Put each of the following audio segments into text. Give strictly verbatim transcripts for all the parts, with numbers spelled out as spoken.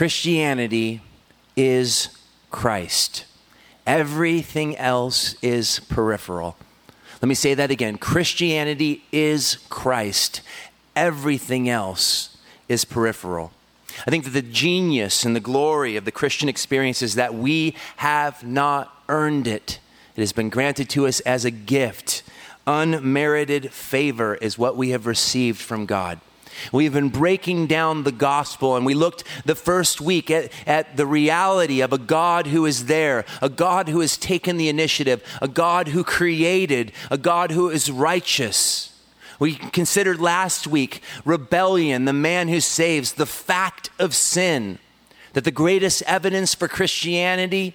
Christianity is Christ. Everything else is peripheral. Let me say that again. Christianity is Christ. Everything else is peripheral. I think that the genius and the glory of the Christian experience is that we have not earned it. It has been granted to us as a gift. Unmerited favor is what we have received from God. We've been breaking down the gospel, and we looked the first week at, at the reality of a God who is there, a God who has taken the initiative, a God who created, a God who is righteous. We considered last week rebellion, the man who saves, the fact of sin, that the greatest evidence for Christianity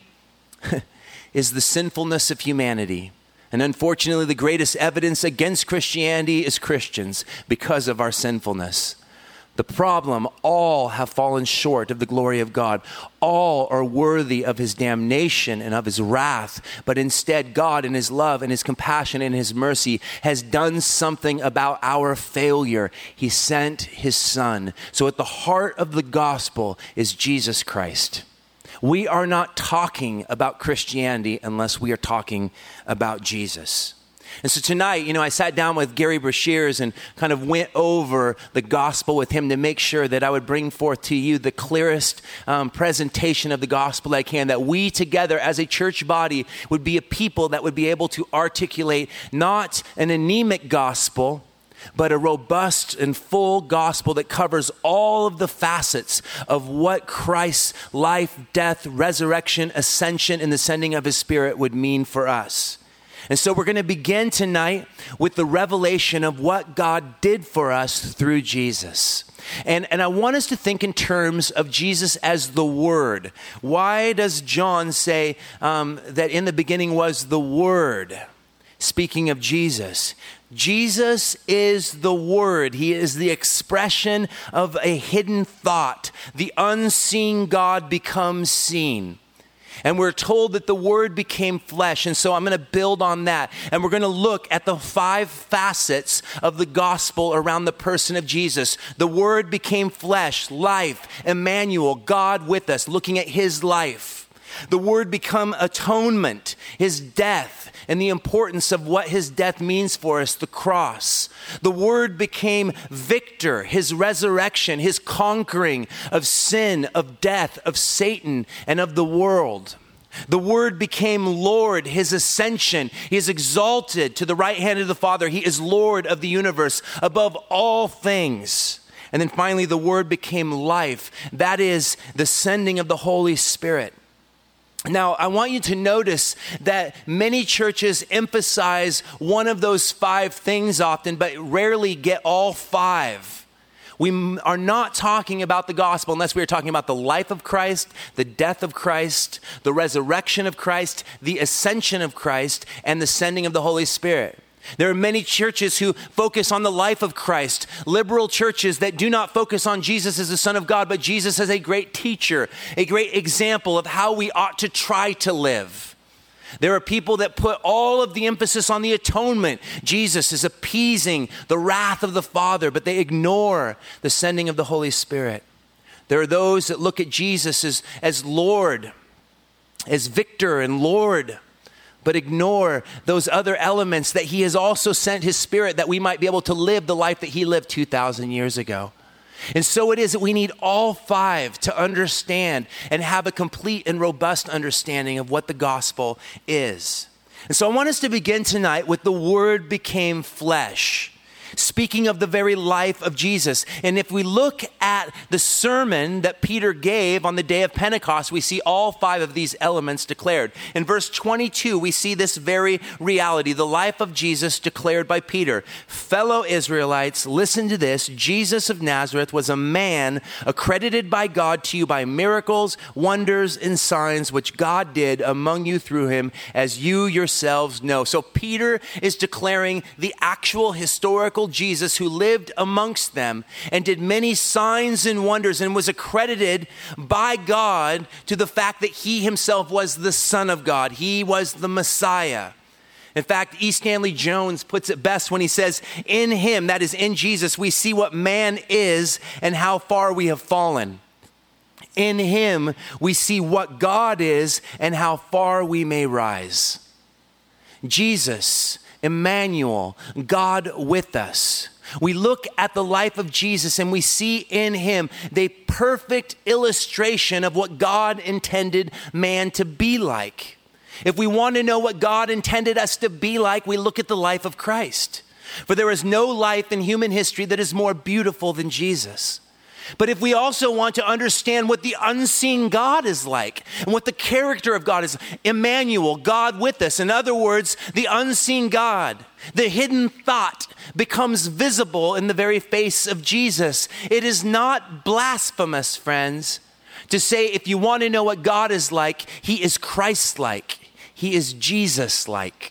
is the sinfulness of humanity. And unfortunately, the greatest evidence against Christianity is Christians because of our sinfulness. The problem, all have fallen short of the glory of God. All are worthy of his damnation and of his wrath. But instead, God in his love and his compassion and his mercy has done something about our failure. He sent his son. So at the heart of the gospel is Jesus Christ. We are not talking about Christianity unless we are talking about Jesus. And so tonight, you know, I sat down with Gary Brashears and kind of went over the gospel with him to make sure that I would bring forth to you the clearest um, presentation of the gospel I can, that we together as a church body would be a people that would be able to articulate not an anemic gospel, but a robust and full gospel that covers all of the facets of what Christ's life, death, resurrection, ascension, and the sending of his Spirit would mean for us. And so we're going to begin tonight with the revelation of what God did for us through Jesus. And, and I want us to think in terms of Jesus as the Word. Why does John say um, that in the beginning was the Word? Speaking of Jesus, Jesus is the Word. He is the expression of a hidden thought. The unseen God becomes seen. And we're told that the Word became flesh. And so I'm going to build on that. And we're going to look at the five facets of the gospel around the person of Jesus. The Word became flesh, life, Emmanuel, God with us, looking at his life. The Word become atonement, his death, and the importance of what his death means for us, the cross. The Word became victor, his resurrection, his conquering of sin, of death, of Satan, and of the world. The Word became Lord, his ascension. He is exalted to the right hand of the Father. He is Lord of the universe, above all things. And then finally, the Word became life. That is the sending of the Holy Spirit. Now, I want you to notice that many churches emphasize one of those five things often, but rarely get all five. We are not talking about the gospel unless we are talking about the life of Christ, the death of Christ, the resurrection of Christ, the ascension of Christ, and the sending of the Holy Spirit. There are many churches who focus on the life of Christ, liberal churches that do not focus on Jesus as the Son of God, but Jesus as a great teacher, a great example of how we ought to try to live. There are people that put all of the emphasis on the atonement. Jesus is appeasing the wrath of the Father, but they ignore the sending of the Holy Spirit. There are those that look at Jesus as, as Lord, as victor and Lord, but ignore those other elements that he has also sent his Spirit that we might be able to live the life that he lived two thousand years ago. And so it is that we need all five to understand and have a complete and robust understanding of what the gospel is. And so I want us to begin tonight with the Word became flesh, speaking of the very life of Jesus. And if we look at the sermon that Peter gave on the day of Pentecost, we see all five of these elements declared. In verse twenty-two, we see this very reality, the life of Jesus declared by Peter. Fellow Israelites, listen to this. Jesus of Nazareth was a man accredited by God to you by miracles, wonders, and signs which God did among you through him, as you yourselves know. So Peter is declaring the actual historical Jesus who lived amongst them and did many signs and wonders and was accredited by God to the fact that he himself was the Son of God. He was the Messiah. In fact, E. Stanley Jones puts it best when he says, in him, that is in Jesus, we see what man is and how far we have fallen. In him, we see what God is and how far we may rise. Jesus, Emmanuel, God with us. We look at the life of Jesus and we see in him the perfect illustration of what God intended man to be like. If we want to know what God intended us to be like, we look at the life of Christ. For there is no life in human history that is more beautiful than Jesus. But if we also want to understand what the unseen God is like and what the character of God is, Emmanuel, God with us. In other words, the unseen God, the hidden thought becomes visible in the very face of Jesus. It is not blasphemous, friends, to say if you want to know what God is like, he is Christ-like. He is Jesus-like.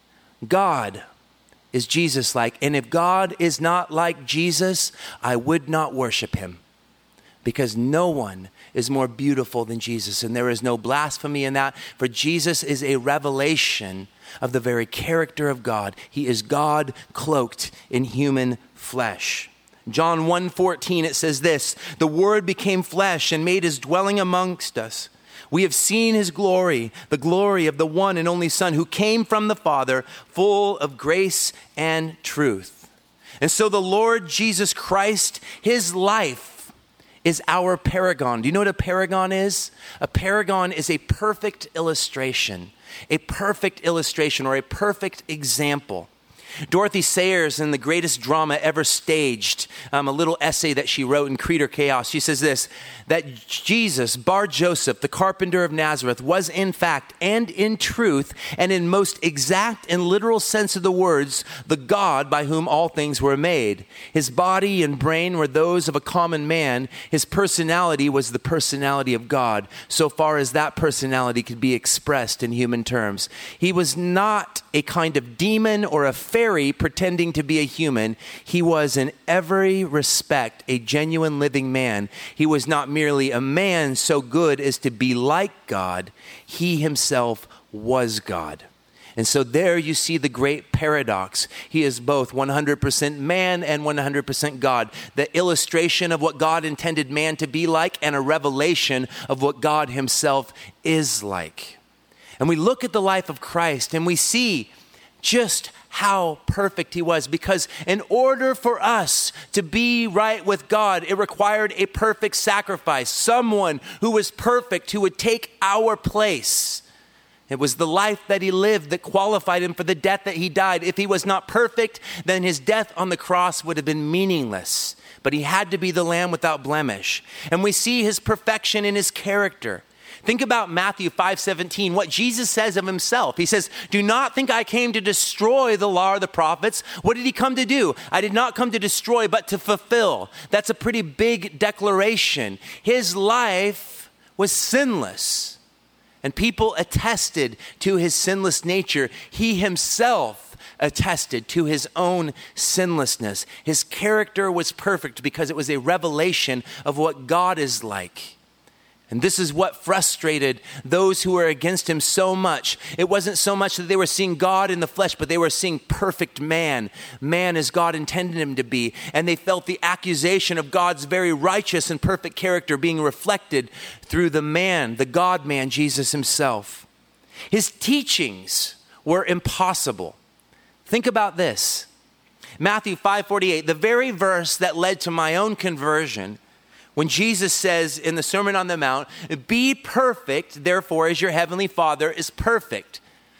God is Jesus-like. And if God is not like Jesus, I would not worship him. Because no one is more beautiful than Jesus. And there is no blasphemy in that. For Jesus is a revelation of the very character of God. He is God cloaked in human flesh. John one fourteen, it says this, the Word became flesh and made his dwelling amongst us. We have seen his glory, the glory of the one and only Son who came from the Father, full of grace and truth. And so the Lord Jesus Christ, his life, is our paragon. Do you know what a paragon is? A paragon is a perfect illustration, a perfect illustration or a perfect example. Dorothy Sayers, in the greatest drama ever staged, um, a little essay that she wrote in Creed or Chaos, she says this, that Jesus, Bar Joseph, the carpenter of Nazareth, was in fact and in truth and in most exact and literal sense of the words, the God by whom all things were made. His body and brain were those of a common man. His personality was the personality of God, so far as that personality could be expressed in human terms. He was not a kind of demon or a fairy pretending to be a human. He was in every respect a genuine living man. He was not merely a man so good as to be like God. He himself was God. And so there you see the great paradox. He is both one hundred percent man and one hundred percent God. The illustration of what God intended man to be like and a revelation of what God himself is like. And we look at the life of Christ and we see just how perfect he was, because in order for us to be right with God, it required a perfect sacrifice, someone who was perfect, who would take our place. It was the life that he lived that qualified him for the death that he died. If he was not perfect, then his death on the cross would have been meaningless. But he had to be the Lamb without blemish. And we see his perfection in his character. Think about Matthew five seventeen, what Jesus says of himself. He says, do not think I came to destroy the law or the prophets. What did he come to do? I did not come to destroy, but to fulfill. That's a pretty big declaration. His life was sinless, and people attested to his sinless nature. He himself attested to his own sinlessness. His character was perfect because it was a revelation of what God is like. And this is what frustrated those who were against him so much. It wasn't so much that they were seeing God in the flesh, but they were seeing perfect man, man as God intended him to be. And they felt the accusation of God's very righteous and perfect character being reflected through the man, the God-man, Jesus himself. His teachings were impossible. Think about this. Matthew five forty-eight, the very verse that led to my own conversion, when Jesus says in the Sermon on the Mount, be perfect, therefore, as your heavenly Father is perfect.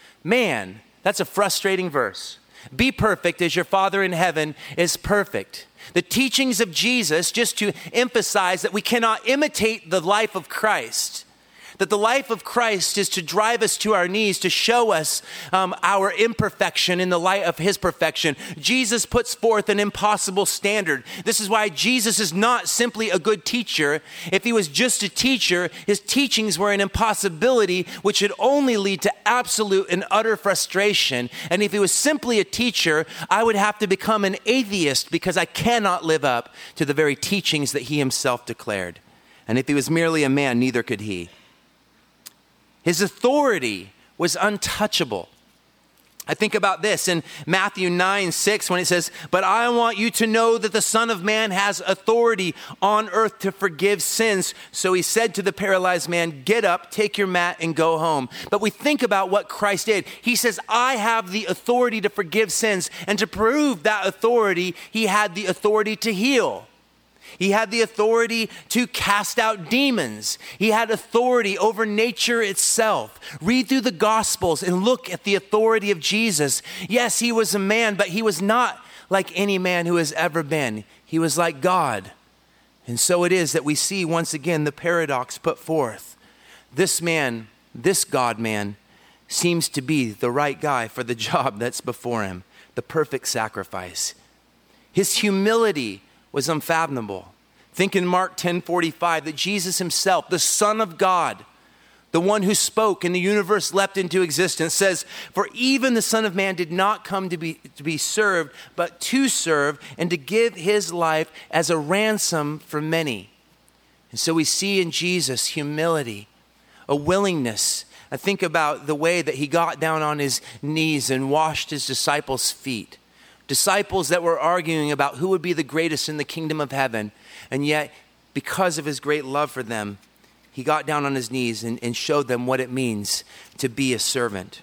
Man, that's a frustrating verse. Be perfect as your Father in heaven is perfect. The teachings of Jesus, just to emphasize that we cannot imitate the life of Christ, that the life of Christ is to drive us to our knees, to show us um, our imperfection in the light of his perfection. Jesus puts forth an impossible standard. This is why Jesus is not simply a good teacher. If he was just a teacher, his teachings were an impossibility, which would only lead to absolute and utter frustration. And if he was simply a teacher, I would have to become an atheist because I cannot live up to the very teachings that he himself declared. And if he was merely a man, neither could he. His authority was untouchable. I think about this in Matthew nine, six, when it says, but I want you to know that the Son of Man has authority on earth to forgive sins. So he said to the paralyzed man, get up, take your mat and go home. But we think about what Christ did. He says, I have the authority to forgive sins. And to prove that authority, he had the authority to heal. He had the authority to cast out demons. He had authority over nature itself. Read through the Gospels and look at the authority of Jesus. Yes, he was a man, but he was not like any man who has ever been. He was like God. And so it is that we see once again the paradox put forth. This man, this God-man, seems to be the right guy for the job that's before him, the perfect sacrifice. His humility was unfathomable. Think in Mark ten forty-five that Jesus himself, the Son of God, the one who spoke and the universe leapt into existence, says, for even the Son of Man did not come to be, to be served, but to serve and to give his life as a ransom for many. And so we see in Jesus humility, a willingness. I think about the way that he got down on his knees and washed his disciples' feet. Disciples that were arguing about who would be the greatest in the kingdom of heaven. And yet, because of his great love for them, he got down on his knees and, and showed them what it means to be a servant.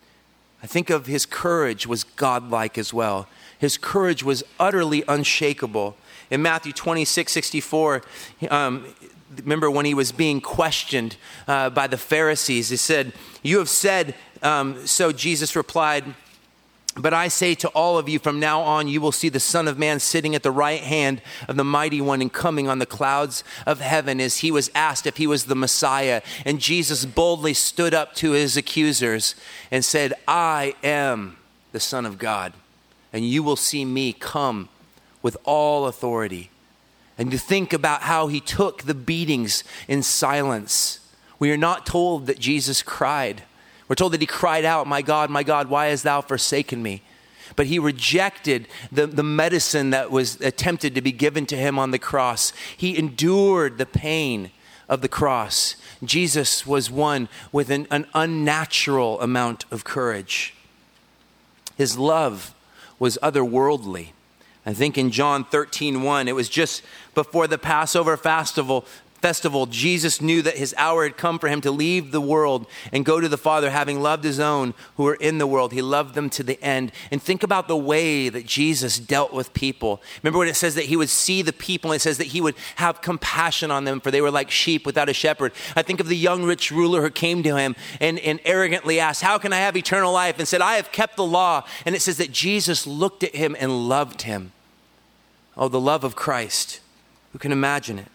I think of his courage was godlike as well. His courage was utterly unshakable. In Matthew twenty-six sixty-four, um, remember when he was being questioned uh, by the Pharisees, he said, you have said, um, so Jesus replied, but I say to all of you, from now on, you will see the Son of Man sitting at the right hand of the Mighty One and coming on the clouds of heaven. As he was asked if he was the Messiah. And Jesus boldly stood up to his accusers and said, I am the Son of God. And you will see me come with all authority. And to think about how he took the beatings in silence. We are not told that Jesus cried. We're told that he cried out, my God, my God, why hast thou forsaken me? But he rejected the, the medicine that was attempted to be given to him on the cross. He endured the pain of the cross. Jesus was one with an, an unnatural amount of courage. His love was otherworldly. I think in John thirteen one, it was just before the Passover festival, Festival, Jesus knew that his hour had come for him to leave the world and go to the Father, having loved his own who were in the world. He loved them to the end. And think about the way that Jesus dealt with people. Remember when it says that he would see the people, and it says that he would have compassion on them, for they were like sheep without a shepherd. I think of the young rich ruler who came to him and, and arrogantly asked, how can I have eternal life? And said, I have kept the law. And it says that Jesus looked at him and loved him. Oh, the love of Christ. Who can imagine it?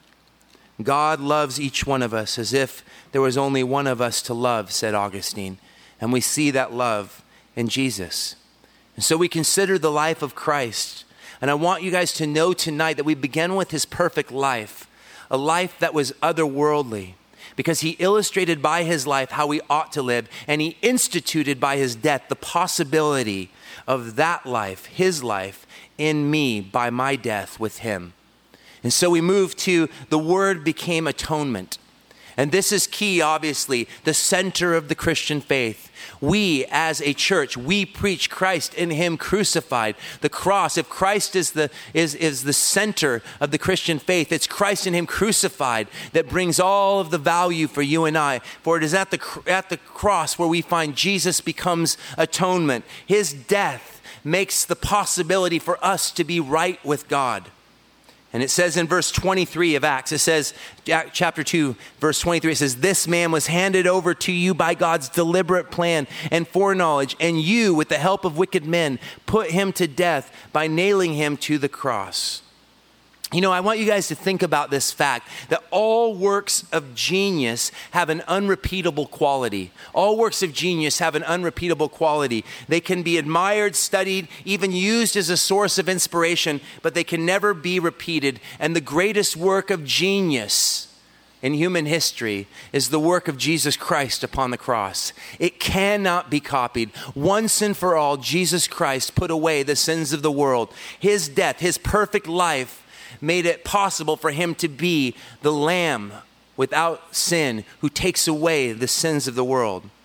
God loves each one of us as if there was only one of us to love, said Augustine. And we see that love in Jesus. And so we consider the life of Christ. And I want you guys to know tonight that we begin with his perfect life, a life that was otherworldly, because he illustrated by his life how we ought to live, and he instituted by his death the possibility of that life, his life, in me by my death with him. And so we move to the word became atonement. And this is key, obviously, the center of the Christian faith. We, as a church, we preach Christ in him crucified. The cross, if Christ is the, is, is the center of the Christian faith, it's Christ in him crucified that brings all of the value for you and I. For it is at the, at the cross where we find Jesus becomes atonement. His death makes the possibility for us to be right with God. And it says in verse twenty-three of Acts, it says, chapter two, verse twenty-three, it says, this man was handed over to you by God's deliberate plan and foreknowledge, and you, with the help of wicked men, put him to death by nailing him to the cross. You know, I want you guys to think about this fact that all works of genius have an unrepeatable quality. All works of genius have an unrepeatable quality. They can be admired, studied, even used as a source of inspiration, but they can never be repeated. And the greatest work of genius in human history is the work of Jesus Christ upon the cross. It cannot be copied. Once and for all, Jesus Christ put away the sins of the world. His death, his perfect life, made it possible for him to be the Lamb without sin who takes away the sins of the world.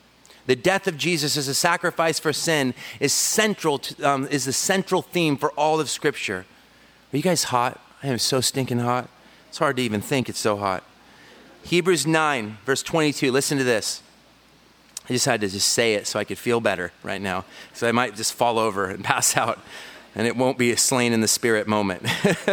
The death of Jesus as a sacrifice for sin is central to, um, is the central theme for all of Scripture. Are you guys hot? I am so stinking hot. It's hard to even think it's so hot. Hebrews nine, verse twenty-two. Listen to this. I just had to just say it so I could feel better right now. So I might just fall over and pass out, and it won't be a slain in the spirit moment.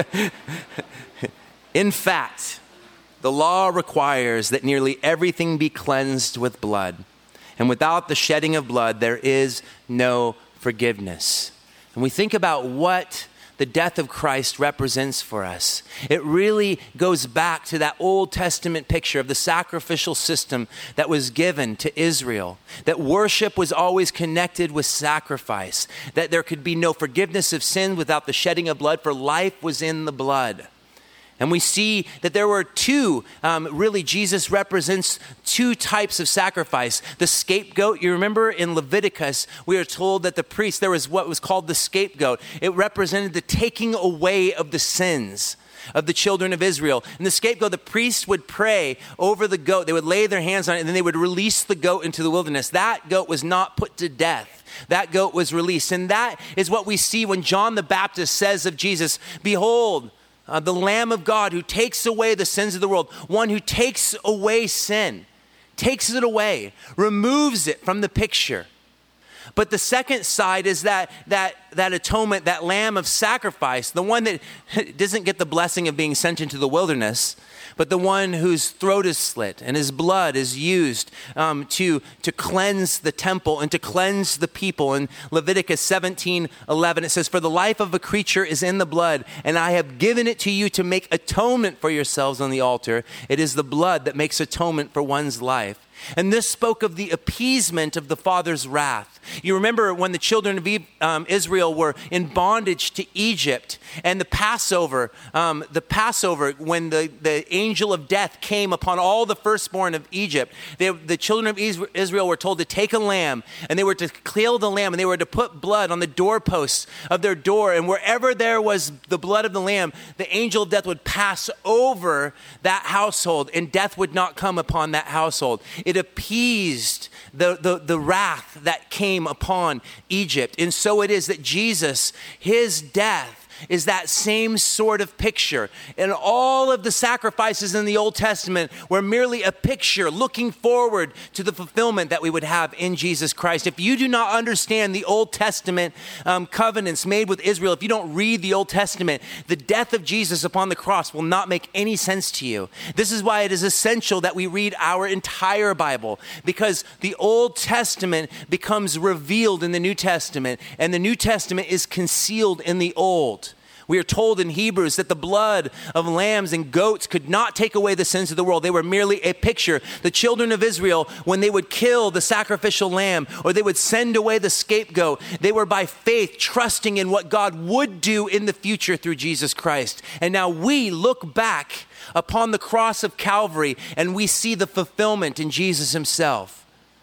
In fact, the law requires that nearly everything be cleansed with blood. And without the shedding of blood, there is no forgiveness. And we think about what the death of Christ represents for us. It really goes back to that Old Testament picture of the sacrificial system that was given to Israel, that worship was always connected with sacrifice, that there could be no forgiveness of sin without the shedding of blood, for life was in the blood. And we see that there were two, um, really Jesus represents two types of sacrifice. The scapegoat, you remember in Leviticus, we are told that the priest, there was what was called the scapegoat. It represented the taking away of the sins of the children of Israel. And the scapegoat, the priest would pray over the goat. They would lay their hands on it, and then they would release the goat into the wilderness. That goat was not put to death. That goat was released. And that is what we see when John the Baptist says of Jesus, "Behold, Uh, the Lamb of God who takes away the sins of the world," one who takes away sin, takes it away, removes it from the picture. But the second side is that that that atonement, that lamb of sacrifice, the one that doesn't get the blessing of being sent into the wilderness, but the one whose throat is slit and his blood is used um, to, to cleanse the temple and to cleanse the people. In Leviticus seventeen eleven, it says, "For the life of a creature is in the blood, and I have given it to you to make atonement for yourselves on the altar. It is the blood that makes atonement for one's life." And this spoke of the appeasement of the Father's wrath. You remember when the children of um, Israel were in bondage to Egypt, and the Passover, um, the Passover, when the, the angel of death came upon all the firstborn of Egypt, they, the children of Israel were told to take a lamb, and they were to kill the lamb, and they were to put blood on the doorposts of their door, and wherever there was the blood of the lamb, the angel of death would pass over that household, and death would not come upon that household. It appeased the, the, the wrath that came upon Egypt. And so it is that Jesus, his death, is that same sort of picture. And all of the sacrifices in the Old Testament were merely a picture looking forward to the fulfillment that we would have in Jesus Christ. If you do not understand the Old Testament um, covenants made with Israel, if you don't read the Old Testament, the death of Jesus upon the cross will not make any sense to you. This is why it is essential that we read our entire Bible, because the Old Testament becomes revealed in the New Testament, and the New Testament is concealed in the Old. We are told in Hebrews that the blood of lambs and goats could not take away the sins of the world. They were merely a picture. The children of Israel, when they would kill the sacrificial lamb or they would send away the scapegoat, they were by faith trusting in what God would do in the future through Jesus Christ. And now we look back upon the cross of Calvary and we see the fulfillment in Jesus himself.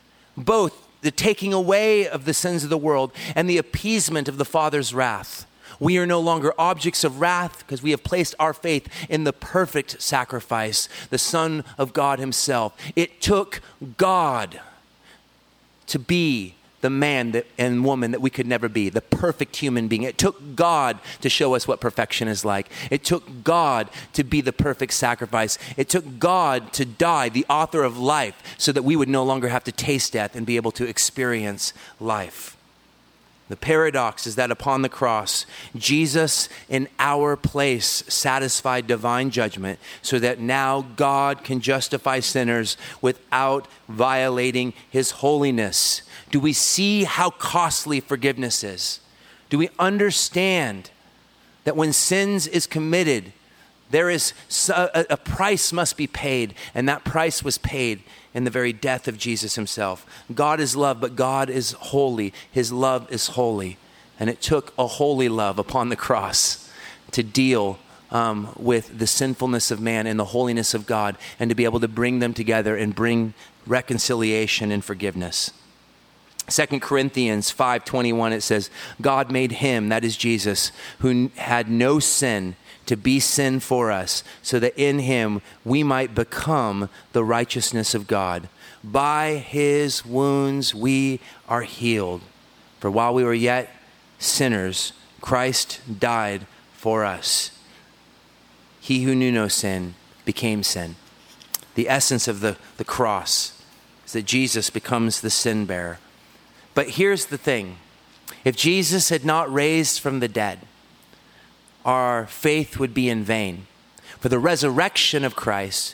Both the taking away of the sins of the world and the appeasement of the Father's wrath. We are no longer objects of wrath because we have placed our faith in the perfect sacrifice, the Son of God himself. It took God to be the man that, and woman that we could never be, the perfect human being. It took God to show us what perfection is like. It took God to be the perfect sacrifice. It took God to die, the author of life, so that we would no longer have to taste death and be able to experience life. The paradox is that upon the cross, Jesus in our place satisfied divine judgment so that now God can justify sinners without violating his holiness. Do we see how costly forgiveness is? Do we understand that when sins is committed, there is a, a price must be paid, and that price was paid in the very death of Jesus himself. God is love, but God is holy. His love is holy. And it took a holy love upon the cross to deal um, with the sinfulness of man and the holiness of God, and to be able to bring them together and bring reconciliation and forgiveness. Second Corinthians five twenty-one, it says, God made him, that is Jesus, who had no sin, to be sin for us, so that in him we might become the righteousness of God. By his wounds we are healed. For while we were yet sinners, Christ died for us. He who knew no sin became sin. The essence of the, the cross is that Jesus becomes the sin bearer. But here's the thing. If Jesus had not raised from the dead, our faith would be in vain. For the resurrection of Christ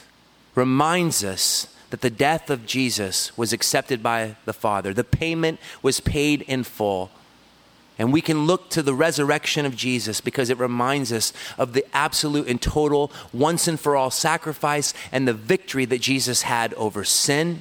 reminds us that the death of Jesus was accepted by the Father. The payment was paid in full. And we can look to the resurrection of Jesus because it reminds us of the absolute and total once and for all sacrifice and the victory that Jesus had over sin,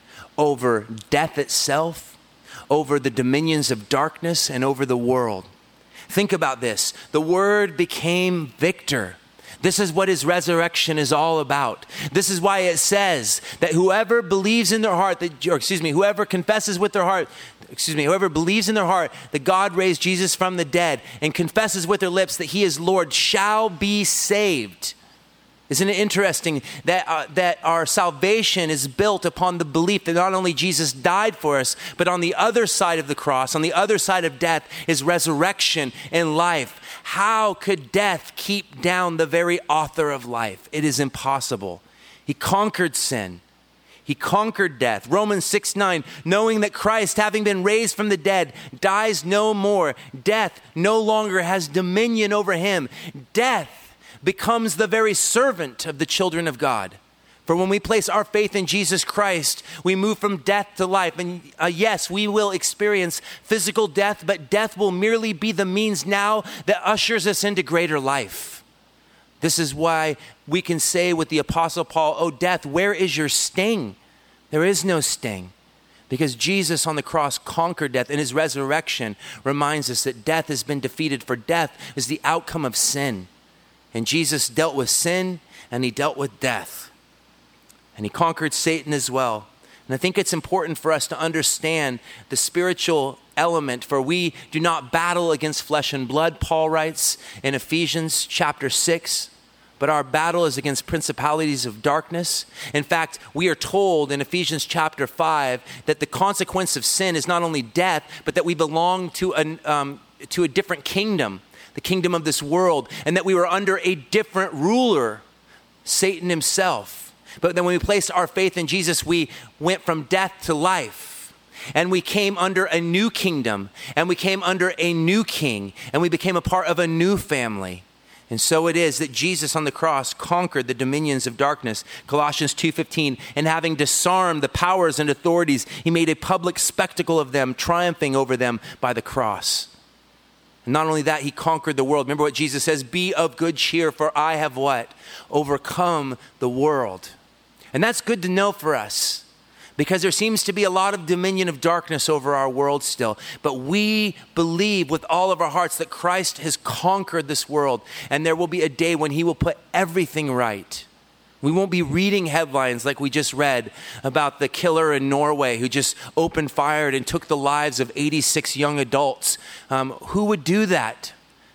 over death itself, over the dominions of darkness, and over the world. Think about this. The Word became victor. This is what his resurrection is all about. This is why it says that whoever believes in their heart, that, or excuse me, whoever confesses with their heart, excuse me, whoever believes in their heart that God raised Jesus from the dead and confesses with their lips that he is Lord shall be saved. Isn't it interesting that uh, that our salvation is built upon the belief that not only Jesus died for us, but on the other side of the cross, on the other side of death, is resurrection and life. How could death keep down the very author of life? It is impossible. He conquered sin. He conquered death. Romans six nine, knowing that Christ, having been raised from the dead, dies no more. Death no longer has dominion over him. Death becomes the very servant of the children of God. For when we place our faith in Jesus Christ, we move from death to life. And uh, yes, we will experience physical death, but death will merely be the means now that ushers us into greater life. This is why we can say with the Apostle Paul, "Oh, death, where is your sting?" There is no sting. Because Jesus on the cross conquered death, and his resurrection reminds us that death has been defeated, for death is the outcome of sin. And Jesus dealt with sin, and he dealt with death. And he conquered Satan as well. And I think it's important for us to understand the spiritual element, for we do not battle against flesh and blood, Paul writes in Ephesians chapter six. But our battle is against principalities of darkness. In fact, we are told in Ephesians chapter five that the consequence of sin is not only death, but that we belong to a, um, to a different kingdom, the kingdom of this world, and that we were under a different ruler, Satan himself. But then when we placed our faith in Jesus, we went from death to life. And we came under a new kingdom, and we came under a new king, and we became a part of a new family. And so it is that Jesus on the cross conquered the dominions of darkness. Colossians two fifteen, and having disarmed the powers and authorities, he made a public spectacle of them, triumphing over them by the cross. And not only that, he conquered the world. Remember what Jesus says, "Be of good cheer, for I have" what? Overcome the world. And that's good to know for us, because there seems to be a lot of dominion of darkness over our world still. But we believe with all of our hearts that Christ has conquered this world, and there will be a day when he will put everything right. We won't be reading headlines like we just read about the killer in Norway who just opened fire and took the lives of eighty-six young adults. Um, who would do that?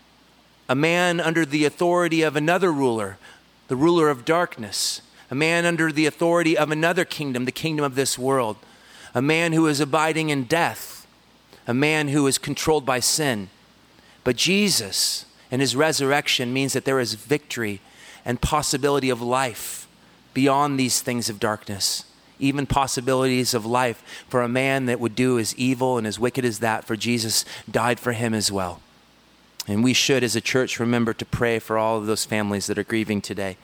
A man under the authority of another ruler, the ruler of darkness. A man under the authority of another kingdom, the kingdom of this world. A man who is abiding in death. A man who is controlled by sin. But Jesus and his resurrection means that there is victory and possibility of life beyond these things of darkness. Even possibilities of life for a man that would do as evil and as wicked as that, for Jesus died for him as well. And we should, as a church, remember to pray for all of those families that are grieving today.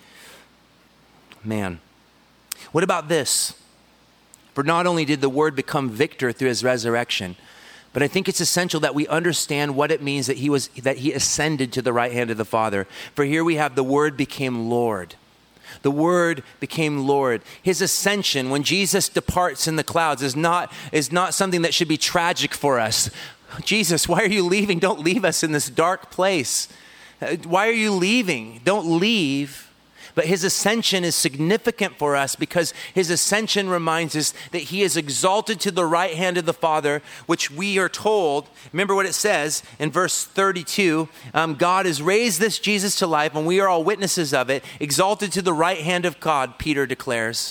Man, what about this? For not only did the Word become victor through his resurrection, but I think it's essential that we understand what it means that he was that he ascended to the right hand of the Father. For here we have the Word became Lord. The Word became Lord. His ascension, when Jesus departs in the clouds, is not, is not something that should be tragic for us. Jesus, why are you leaving? Don't leave us in this dark place. Why are you leaving? Don't leave. But his ascension is significant for us because his ascension reminds us that he is exalted to the right hand of the Father, which we are told, remember what it says in verse thirty-two, um, God has raised this Jesus to life, and we are all witnesses of it, exalted to the right hand of God, Peter declares.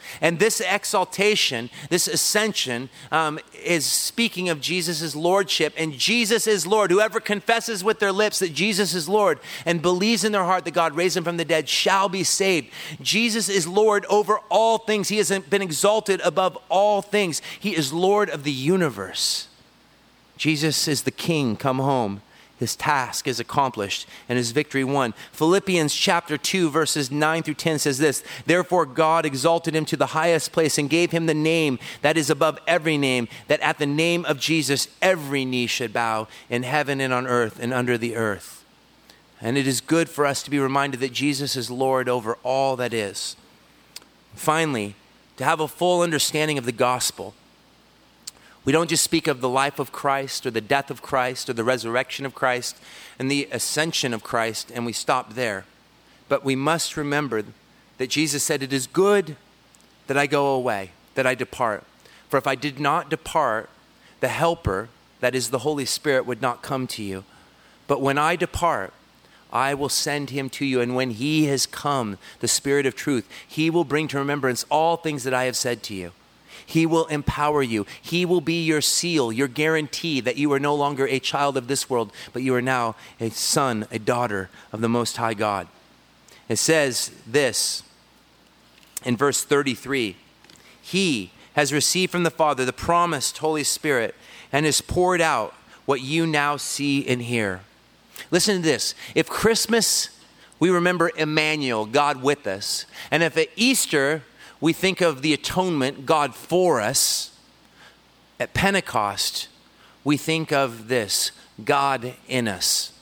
And this exaltation, this ascension, um, is speaking of Jesus' lordship. And Jesus is Lord. Whoever confesses with their lips that Jesus is Lord and believes in their heart that God raised him from the dead shall be saved. Jesus is Lord over all things. He has been exalted above all things. He is Lord of the universe. Jesus is the King come home. His task is accomplished and his victory won. Philippians chapter two, verses nine through ten says this, therefore God exalted him to the highest place and gave him the name that is above every name, that at the name of Jesus every knee should bow in heaven and on earth and under the earth. And it is good for us to be reminded that Jesus is Lord over all that is. Finally, to have a full understanding of the gospel, we don't just speak of the life of Christ or the death of Christ or the resurrection of Christ and the ascension of Christ, and we stop there. But we must remember that Jesus said, it is good that I go away, that I depart. For if I did not depart, the helper, that is the Holy Spirit, would not come to you. But when I depart, I will send him to you. And when he has come, the Spirit of truth, he will bring to remembrance all things that I have said to you. He will empower you. He will be your seal, your guarantee that you are no longer a child of this world, but you are now a son, a daughter of the Most High God. It says this in verse thirty-three, he has received from the Father the promised Holy Spirit and has poured out what you now see and hear. Listen to this. If Christmas, we remember Emmanuel, God with us, and if at Easter, we think of the atonement, God for us. At Pentecost, we think of this, God in us.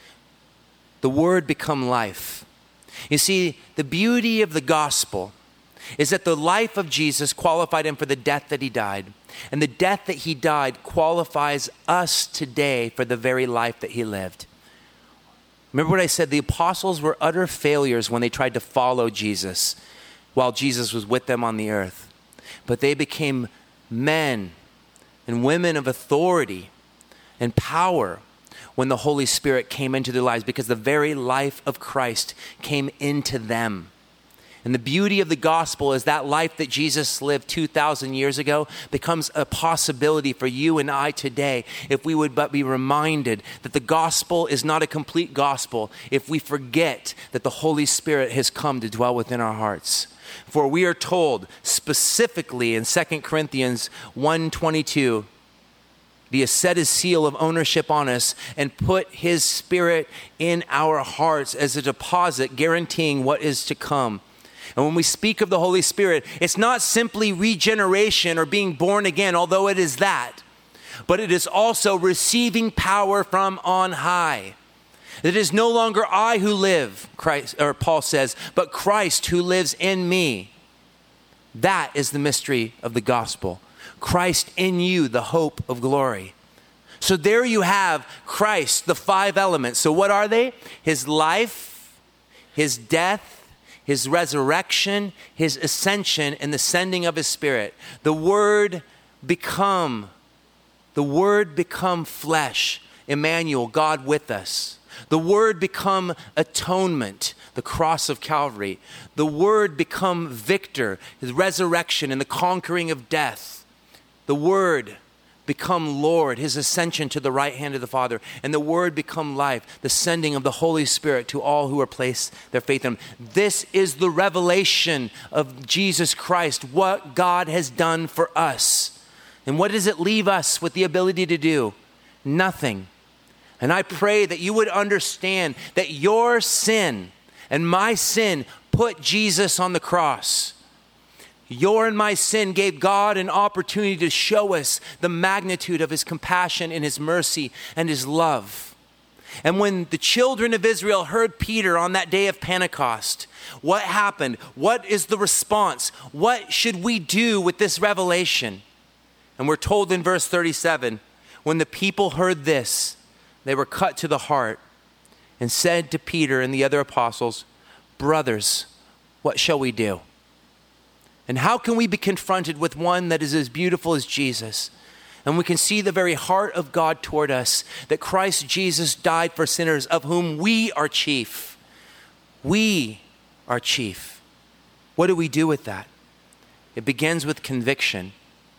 The Word become life. You see, the beauty of the gospel is that the life of Jesus qualified him for the death that he died. And the death that he died qualifies us today for the very life that he lived. Remember what I said? The apostles were utter failures when they tried to follow Jesus while Jesus was with them on the earth. But they became men and women of authority and power when the Holy Spirit came into their lives, because the very life of Christ came into them. And the beauty of the gospel is that life that Jesus lived two thousand years ago becomes a possibility for you and I today if we would but be reminded that the gospel is not a complete gospel if we forget that the Holy Spirit has come to dwell within our hearts. For we are told specifically in Second Corinthians one twenty-two, he has set his seal of ownership on us and put his Spirit in our hearts as a deposit guaranteeing what is to come. And when we speak of the Holy Spirit, it's not simply regeneration or being born again, although it is that, but it is also receiving power from on high. It is no longer I who live, Christ, or Paul says, but Christ who lives in me. That is the mystery of the gospel. Christ in you, the hope of glory. So there you have Christ, the five elements. So what are they? His life, his death, his resurrection, his ascension, and the sending of his Spirit. The Word become, the Word become flesh. Emmanuel, God with us. The Word become atonement, the cross of Calvary. The Word become victor, his resurrection and the conquering of death. The Word become Lord, his ascension to the right hand of the Father. And the Word become life, the sending of the Holy Spirit to all who are placed their faith in him. This is the revelation of Jesus Christ, what God has done for us. And what does it leave us with the ability to do? Nothing. And I pray that you would understand that your sin and my sin put Jesus on the cross. Your and my sin gave God an opportunity to show us the magnitude of his compassion and his mercy and his love. And when the children of Israel heard Peter on that day of Pentecost, what happened? What is the response? What should we do with this revelation? And we're told in verse thirty-seven, when the people heard this, they were cut to the heart and said to Peter and the other apostles, brothers, what shall we do? And how can we be confronted with one that is as beautiful as Jesus? And we can see the very heart of God toward us, that Christ Jesus died for sinners, of whom we are chief. We are chief. What do we do with that? It begins with conviction.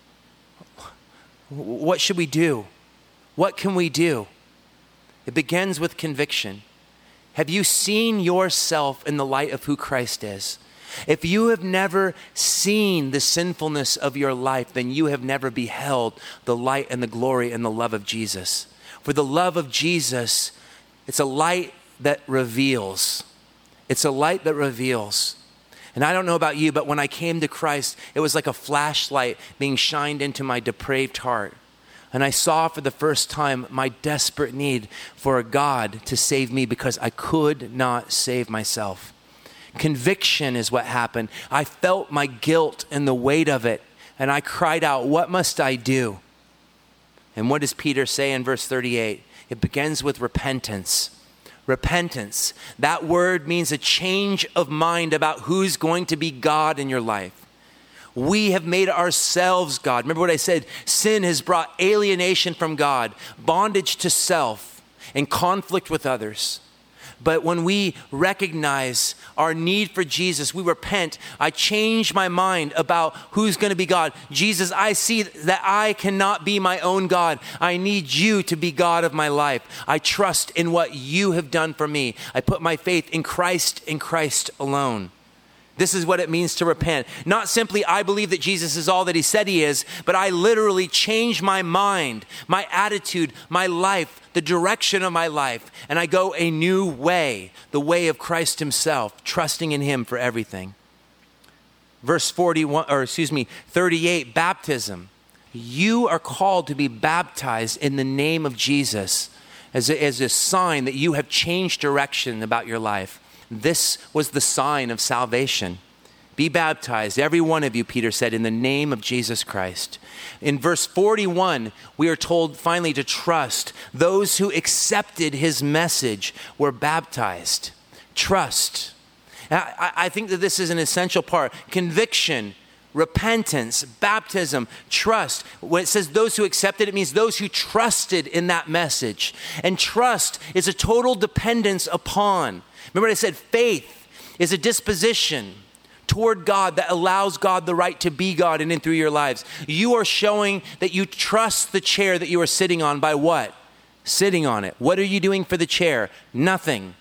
What should we do? What can we do? It begins with conviction. Have you seen yourself in the light of who Christ is? If you have never seen the sinfulness of your life, then you have never beheld the light and the glory and the love of Jesus. For the love of Jesus, it's a light that reveals. It's a light that reveals. And I don't know about you, but when I came to Christ, it was like a flashlight being shined into my depraved heart. And I saw for the first time my desperate need for a God to save me because I could not save myself. Conviction is what happened. I felt my guilt and the weight of it, and I cried out, what must I do? And what does Peter say in verse thirty-eight? It begins with repentance. Repentance. That word means a change of mind about who's going to be God in your life. We have made ourselves God. Remember what I said? Sin has brought alienation from God, bondage to self, and conflict with others. But when we recognize our need for Jesus, we repent. I change my mind about who's going to be God. Jesus, I see that I cannot be my own God. I need you to be God of my life. I trust in what you have done for me. I put my faith in Christ, in Christ alone. This is what it means to repent. Not simply, I believe that Jesus is all that he said he is, but I literally change my mind, my attitude, my life, the direction of my life, and I go a new way, the way of Christ himself, trusting in him for everything. Verse forty-one, or excuse me, thirty-eight, baptism. You are called to be baptized in the name of Jesus as a, as a sign that you have changed direction about your life. This was the sign of salvation. Be baptized, every one of you, Peter said, in the name of Jesus Christ. In verse forty-one, we are told finally to trust. Those who accepted his message were baptized. Trust. I, I think that this is an essential part. Conviction, repentance, baptism, trust. When it says those who accepted, it means those who trusted in that message. And trust is a total dependence upon. Remember what I said? Faith is a disposition toward God that allows God the right to be God in and through your lives. You are showing that you trust the chair that you are sitting on by what? Sitting on it. What are you doing for the chair? Nothing.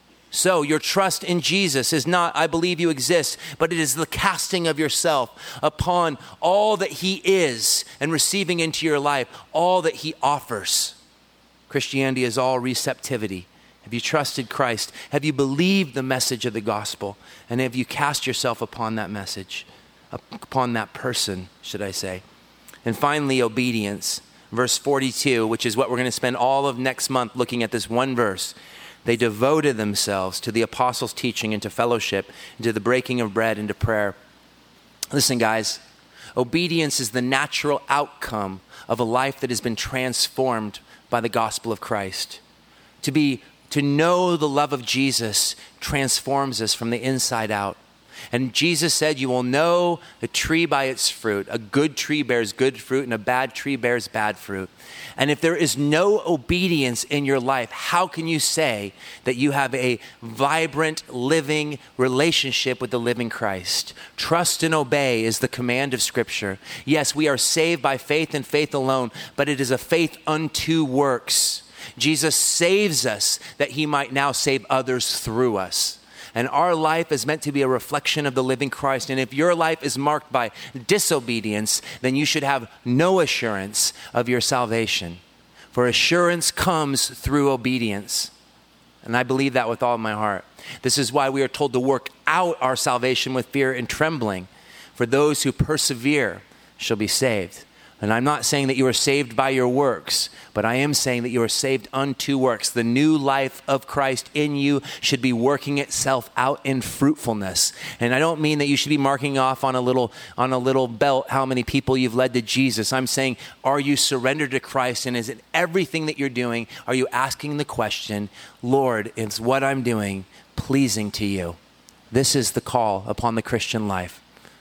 So your trust in Jesus is not, I believe you exist, but it is the casting of yourself upon all that he is and receiving into your life all that he offers. Christianity is all receptivity. Have you trusted Christ? Have you believed the message of the gospel? And have you cast yourself upon that message, upon that person, should I say? And finally, obedience. Verse forty-two, which is what we're going to spend all of next month looking at this one verse. They devoted themselves to the apostles' teaching and to fellowship, and to the breaking of bread and to prayer. Listen, guys, obedience is the natural outcome of a life that has been transformed by the gospel of Christ. To be To know the love of Jesus transforms us from the inside out. And Jesus said, you will know a tree by its fruit. A good tree bears good fruit and a bad tree bears bad fruit. And if there is no obedience in your life, how can you say that you have a vibrant, living relationship with the living Christ? Trust and obey is the command of Scripture. Yes, we are saved by faith and faith alone, but it is a faith unto works. Jesus saves us that he might now save others through us. And our life is meant to be a reflection of the living Christ. And if your life is marked by disobedience, then you should have no assurance of your salvation. For assurance comes through obedience. And I believe that with all my heart. This is why we are told to work out our salvation with fear and trembling. For those who persevere shall be saved. And I'm not saying that you are saved by your works, but I am saying that you are saved unto works. The new life of Christ in you should be working itself out in fruitfulness. And I don't mean that you should be marking off on a little on a little belt how many people you've led to Jesus. I'm saying, are you surrendered to Christ? And is it everything that you're doing? Are you asking the question, Lord, is what I'm doing pleasing to you? This is the call upon the Christian life.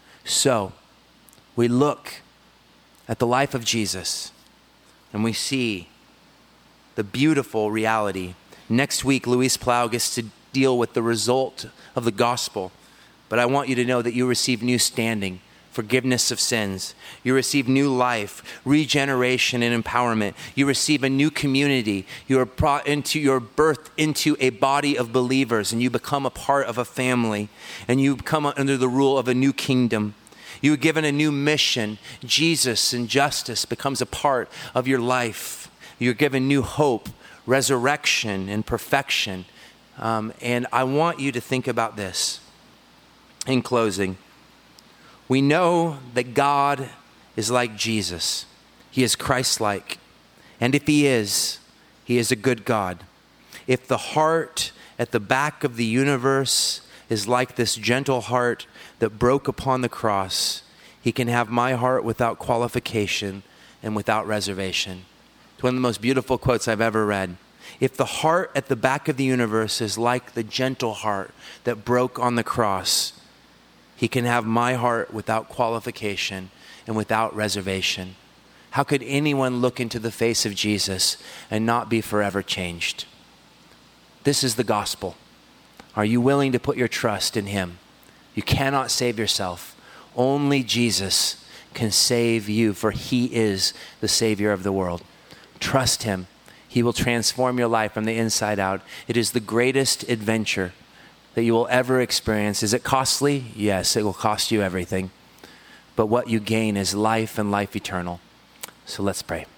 So we look at the life of Jesus, and we see the beautiful reality. Next week, Luis Plau gets to deal with the result of the gospel, but I want you to know that you receive new standing forgiveness of sins. You receive new life, regeneration, and empowerment. You receive a new community. You are brought into your birth into a body of believers, and you become a part of a family, and you come under the rule of a new kingdom. You are given a new mission. Jesus and justice becomes a part of your life. You're given new hope, resurrection, and perfection. Um, and I want you to think about this in closing. We know that God is like Jesus. He is Christ-like. And if he is, he is a good God. If the heart at the back of the universe is like this gentle heart that broke upon the cross, he can have my heart without qualification and without reservation. It's one of the most beautiful quotes I've ever read. If the heart at the back of the universe is like the gentle heart that broke on the cross, he can have my heart without qualification and without reservation. How could anyone look into the face of Jesus and not be forever changed? This is the gospel. Are you willing to put your trust in him? You cannot save yourself. Only Jesus can save you, for he is the Savior of the world. Trust him. He will transform your life from the inside out. It is the greatest adventure that you will ever experience. Is it costly? Yes, it will cost you everything. But what you gain is life and life eternal. So let's pray.